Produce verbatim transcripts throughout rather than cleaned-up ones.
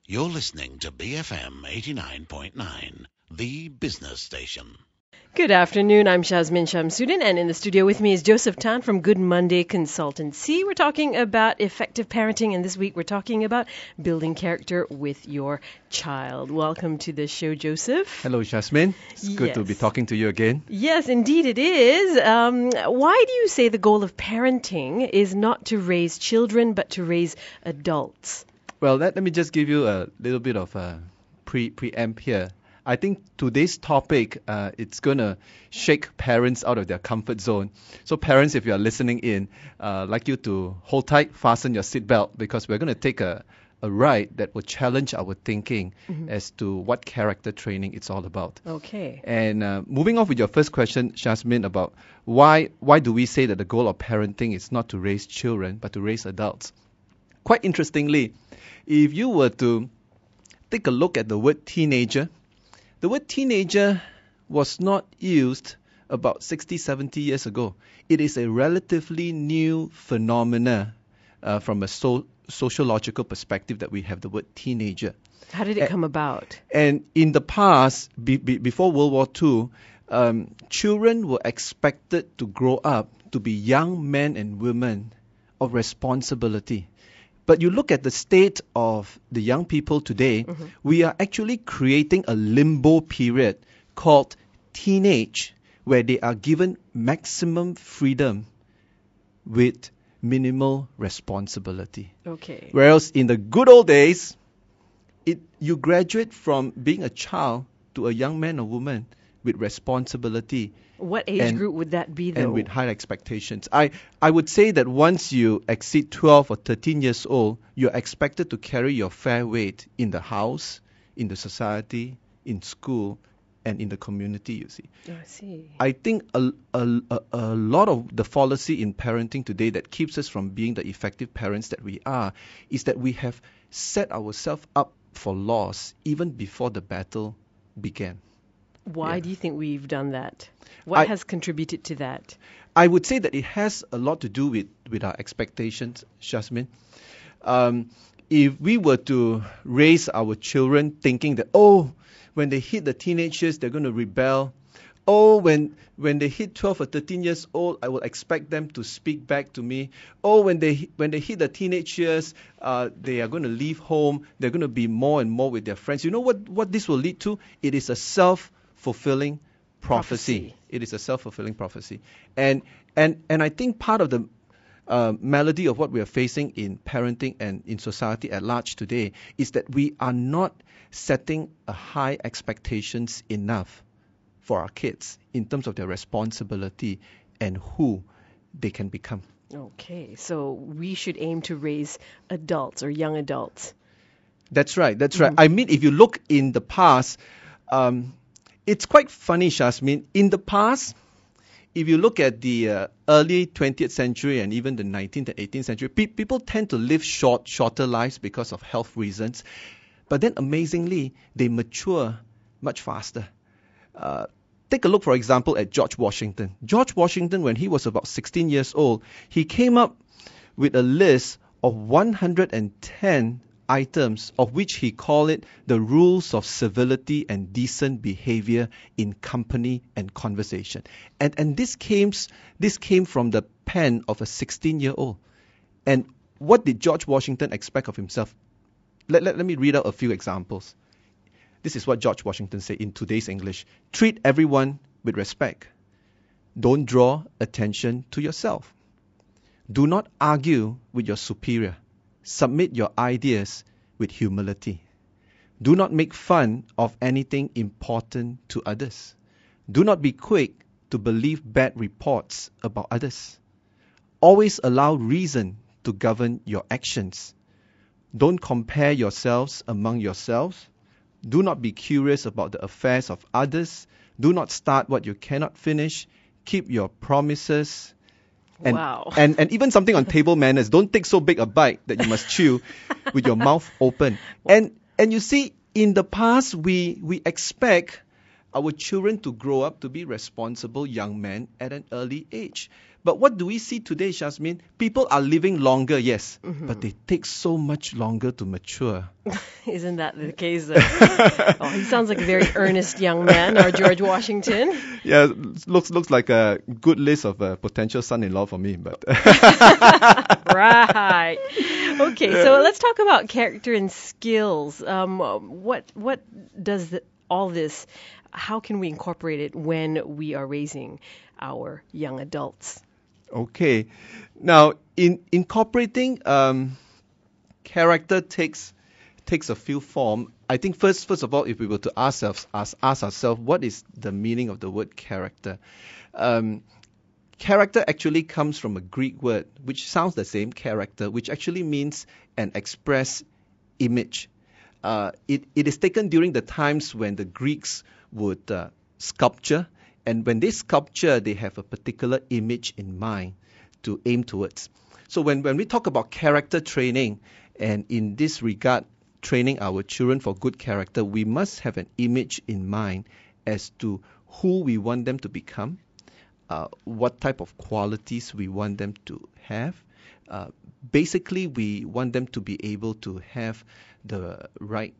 You're listening to B F M eighty-nine point nine, the business station. Good afternoon. I'm Shazmin Shamsuddin, and in the studio with me is Joseph Tan from Good Monday Consultancy. We're talking about effective parenting, and this week we're talking about building character with your child. Welcome to the show, Joseph. Hello, Shazmin. It's good Yes. to be talking to you again. Yes, indeed it is. Um, why do you say the goal of parenting is not to raise children, but to raise adults? Well, let, let me just give you a little bit of a pre preamp here. I think today's topic, uh, it's going to shake parents out of their comfort zone. So parents, if you are listening in, uh, I'd like you to hold tight, fasten your seatbelt, because we're going to take a, a ride that will challenge our thinking mm-hmm. as to what character training it's all about. Okay. And uh, moving off with your first question, Shazmin, about why why do we say that the goal of parenting is not to raise children, but to raise adults? Quite interestingly, if you were to take a look at the word teenager, the word teenager was not used about sixty, seventy years ago. It is a relatively new phenomena uh, from a so- sociological perspective that we have the word teenager. How did it A- come about? And in the past, be- be- before World War Two, um, children were expected to grow up to be young men and women of responsibility. But you look at the state of the young people today, mm-hmm. we are actually creating a limbo period called teenage, where they are given maximum freedom with minimal responsibility. Okay. Whereas in the good old days, it you graduate from being a child to a young man or woman with responsibility. What age and, group would that be, though? And with high expectations. I, I would say that once you exceed twelve or thirteen years old, you're expected to carry your fair weight in the house, in the society, in school, and in the community, you see. Oh, I see. I think a, a, a, a lot of the fallacy in parenting today that keeps us from being the effective parents that we are is that we have set ourselves up for loss even before the battle began. Why Yeah. do you think we've done that? What I- has contributed to that? I would say that it has a lot to do with, with our expectations, Shazmin. Um, if we were to raise our children thinking that, oh, when they hit the teenage years, they're going to rebel. Oh, when when they hit twelve or thirteen years old, I will expect them to speak back to me. Oh, when they when they hit the teenage years, uh, they are going to leave home. They're going to be more and more with their friends. You know what, what this will lead to? It is a self-fulfilling prophecy. Prophecy. It is a self-fulfilling prophecy. And and and I think part of the uh, melody of what we are facing in parenting and in society at large today is that we are not setting a high expectations enough for our kids in terms of their responsibility and who they can become. Okay, so we should aim to raise adults or young adults. That's right, that's right. I mean, if you look in the past, um, it's quite funny, Shazmin. In the past, if you look at the uh, early twentieth century and even the nineteenth and eighteenth century, pe- people tend to live short, shorter lives because of health reasons. But then amazingly, they mature much faster. Uh, take a look, for example, at George Washington. George Washington, when he was about sixteen years old, he came up with a list of one hundred ten items, of which he called it the rules of civility and decent behavior in company and conversation. And and this came this came from the pen of a sixteen-year-old. And what did George Washington expect of himself? Let, let, let me read out a few examples. This is what George Washington said in today's English. Treat everyone with respect. Don't draw attention to yourself. Do not argue with your superior. Submit your ideas with humility. Do not make fun of anything important to others. Do not be quick to believe bad reports about others. Always allow reason to govern your actions. Don't compare yourselves among yourselves. Do not be curious about the affairs of others. Do not start what you cannot finish. Keep your promises. And, Wow. and, and even something on table manners. Don't take so big a bite that you must chew with your mouth open. And and you see, in the past, we we expect our children to grow up to be responsible young men at an early age. But what do we see today, Shasmin? People are living longer, yes, Mm-hmm. but they take so much longer to mature. Isn't that the case? Though? Oh, he sounds like a very earnest young man, our George Washington. Yeah, looks looks like a good list of uh, potential son-in-law for me. But Right. Okay, so let's talk about character and skills. Um, what what does the, all this? How can we incorporate it when we are raising our young adults? Okay, now in incorporating um, character takes takes a few form. I think first first of all, if we were to ask ourselves ask, ask ourselves what is the meaning of the word character, um, character actually comes from a Greek word which sounds the same, character, which actually means an express image. Uh, it it is taken during the times when the Greeks would uh, sculpture. And when they sculpture, they have a particular image in mind to aim towards. So when, when we talk about character training, and in this regard, training our children for good character, we must have an image in mind as to who we want them to become, uh, what type of qualities we want them to have. Uh, basically, we want them to be able to have the right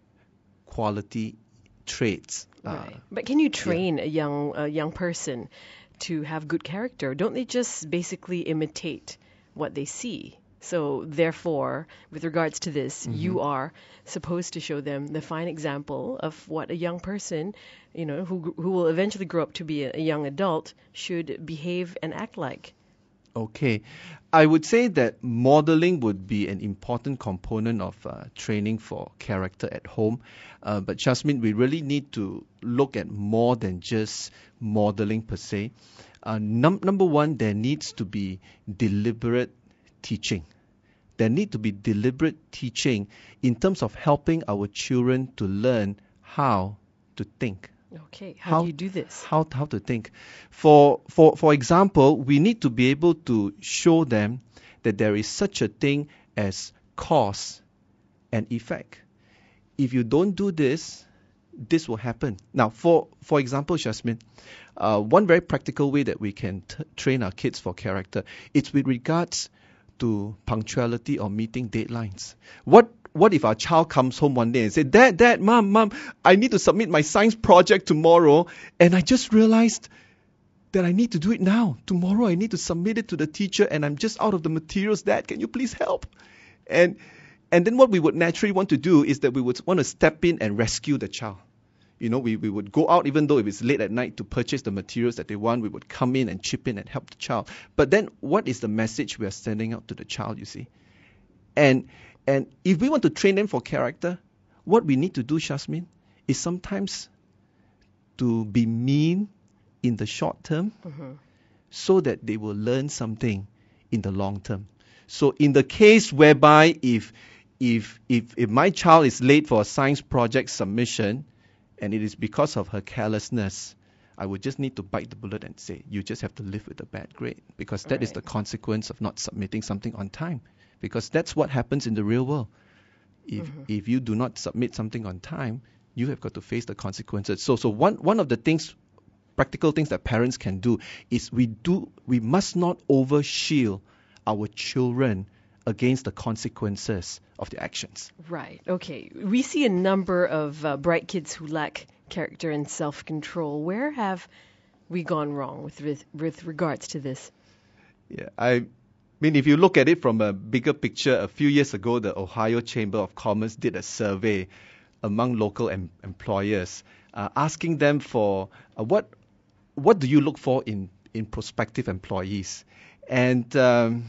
quality traits. Right. Uh, But can you train a young a young person to have good character? Don't they just basically imitate what they see? So therefore, with regards to this, Mm-hmm. you are supposed to show them the fine example of what a young person, you know, who who will eventually grow up to be a, a young adult should behave and act like. Okay. I would say that modeling would be an important component of uh, training for character at home. Uh, but Jasmine, we really need to look at more than just modeling per se. Uh, num- number one, there needs to be deliberate teaching. There need to be deliberate teaching in terms of helping our children to learn how to think. Okay, how, do you do this? How how to think. For for for example, we need to be able to show them that there is such a thing as cause and effect. If you don't do this, this will happen. Now, for for example, Jasmine, uh, one very practical way that we can t- train our kids for character, it's with regards to punctuality or meeting deadlines. What What if our child comes home one day and says, Dad, Dad, Mom, Mom, I need to submit my science project tomorrow, and I just realized that I need to do it now. Tomorrow I need to submit it to the teacher, and I'm just out of the materials. Dad, can you please help? And and then what we would naturally want to do is that we would want to step in and rescue the child. You know, we, we would go out even though if it's late at night to purchase the materials that they want. We would come in and chip in and help the child. But then what is the message we are sending out to the child, you see? And And if we want to train them for character, what we need to do, Shasmin, is sometimes to be mean in the short term Mm-hmm. so that they will learn something in the long term. So in the case whereby if if if, if my child is late for a science project submission and it is because of her carelessness, I would just need to bite the bullet and say, you just have to live with a bad grade, because that is Right. the consequence of not submitting something on time. Because that's what happens in the real world. If Mm-hmm. if you do not submit something on time, you have got to face the consequences. So so one one of the things, practical things that parents can do is we do we must not overshield our children against the consequences of their actions. Right. Okay. We see a number of uh, bright kids who lack character and self-control. Where have we gone wrong with with, with regards to this? Yeah, I mean, if you look at it from a bigger picture, a few years ago, the Ohio Chamber of Commerce did a survey among local em- employers, uh, asking them for uh, what what do you look for in, in prospective employees? And um,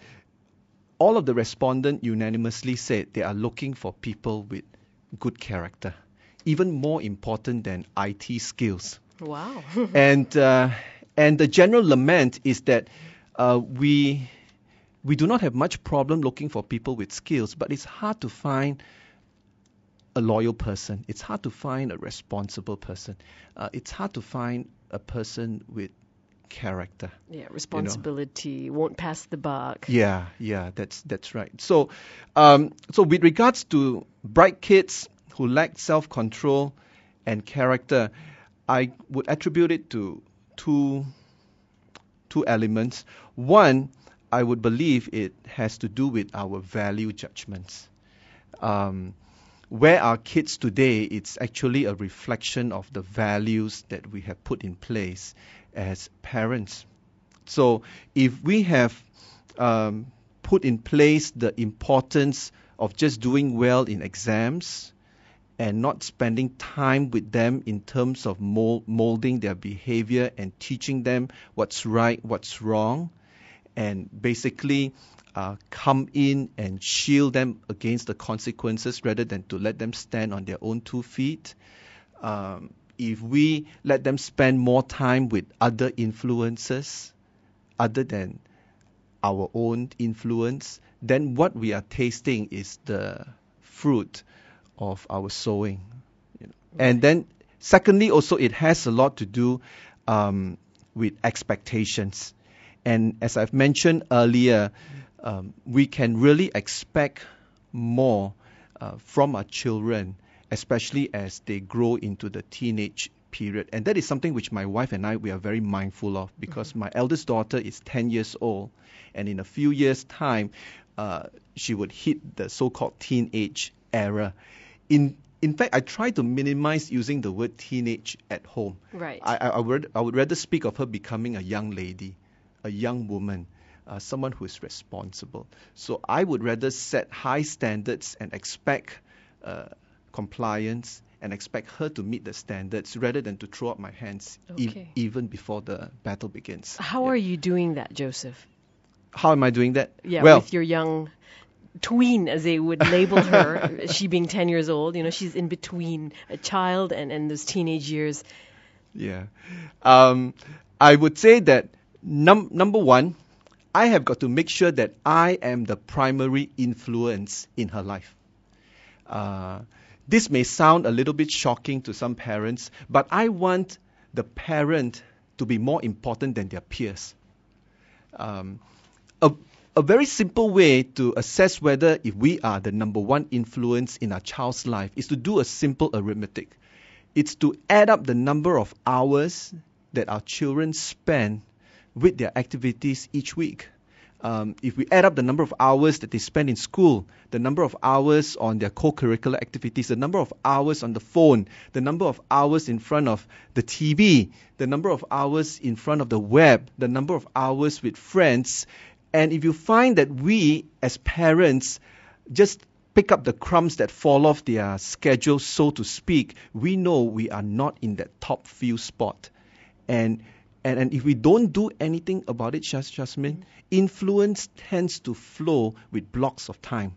all of the respondents unanimously said they are looking for people with good character, even more important than I T skills. Wow. and uh, and the general lament is that uh, we we do not have much problem looking for people with skills, but it's hard to find a loyal person. It's hard to find a responsible person. Uh, it's hard to find a person with character. Yeah, responsibility, won't pass the buck. Yeah, yeah, that's that's right. So, um, so with regards to bright kids who lack self-control and character, I would attribute it to two two elements. One, I would believe it has to do with our value judgments. Um, where our kids today, it's actually a reflection of the values that we have put in place as parents. So if we have um, put in place the importance of just doing well in exams and not spending time with them in terms of mold, molding their behavior and teaching them what's right, what's wrong, and basically uh, come in and shield them against the consequences rather than to let them stand on their own two feet. Um, if we let them spend more time with other influences other than our own influence, then what we are tasting is the fruit of our sowing. You know. Right. And then secondly, also it has a lot to do um, with expectations. And as I've mentioned earlier, um, we can really expect more uh, from our children, especially as they grow into the teenage period. And that is something which my wife and I, we are very mindful of, because mm-hmm. my eldest daughter is ten years old, and in a few years' time, uh, she would hit the so-called teenage era. In in fact, I try to minimize using the word teenage at home. Right. I, I, I, would, I would rather speak of her becoming a young lady, a young woman, uh, someone who is responsible. So I would rather set high standards and expect uh, compliance and expect her to meet the standards rather than to throw up my hands okay. e- even before the battle begins. How yeah. are you doing that, Joseph? How am I doing that? Yeah, well, with your young tween, as they would label her, she being ten years old. You know, she's in between a child and, and those teenage years. Yeah. Um, I would say that num- number one, I have got to make sure that I am the primary influence in her life. Uh, this may sound a little bit shocking to some parents, but I want the parent to be more important than their peers. Um, a, a very simple way to assess whether if we are the number one influence in our child's life is to do a simple arithmetic. It's to add up the number of hours that our children spend with their activities each week. Um, if we add up the number of hours that they spend in school, the number of hours on their co-curricular activities, the number of hours on the phone, the number of hours in front of the T V, the number of hours in front of the web, the number of hours with friends, and if you find that we as parents just pick up the crumbs that fall off their schedule, so to speak, we know we are not in that top few spot. And And, and if we don't do anything about it, Jasmine, influence tends to flow with blocks of time.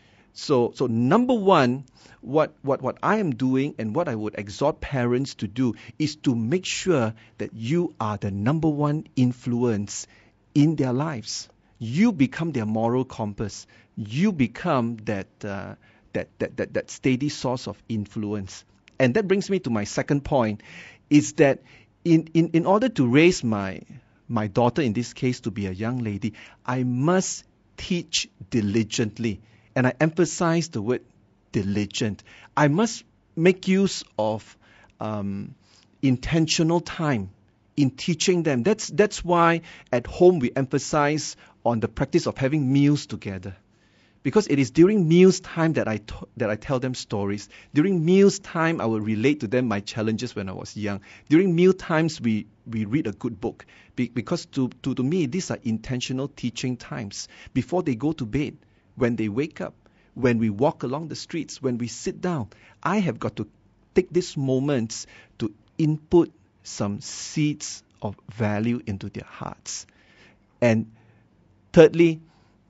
So, so number one, what, what, what I am doing and what I would exhort parents to do is to make sure that you are the number one influence in their lives. You become their moral compass. You become that, uh, that, that, that, that steady source of influence. And that brings me to my second point, is that In, in, in order to raise my my daughter, in this case, to be a young lady, I must teach diligently. And I emphasize the word diligent. I must make use of um, intentional time in teaching them. That's, that's why at home we emphasize on the practice of having meals together. Because it is during meals time that I t- that I tell them stories. During meals time, I will relate to them my challenges when I was young. During meal times, we, we read a good book. Be- because to, to, to me, these are intentional teaching times. Before they go to bed, when they wake up, when we walk along the streets, when we sit down, I have got to take these moments to input some seeds of value into their hearts. And thirdly,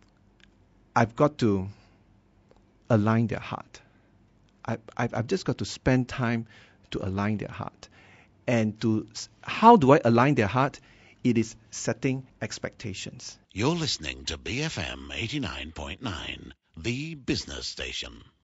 I've got to align their heart. I, I've, I've just got to spend time to align their heart. And to how do I align their heart? It is setting expectations. You're listening to B F M eighty-nine point nine, the business station.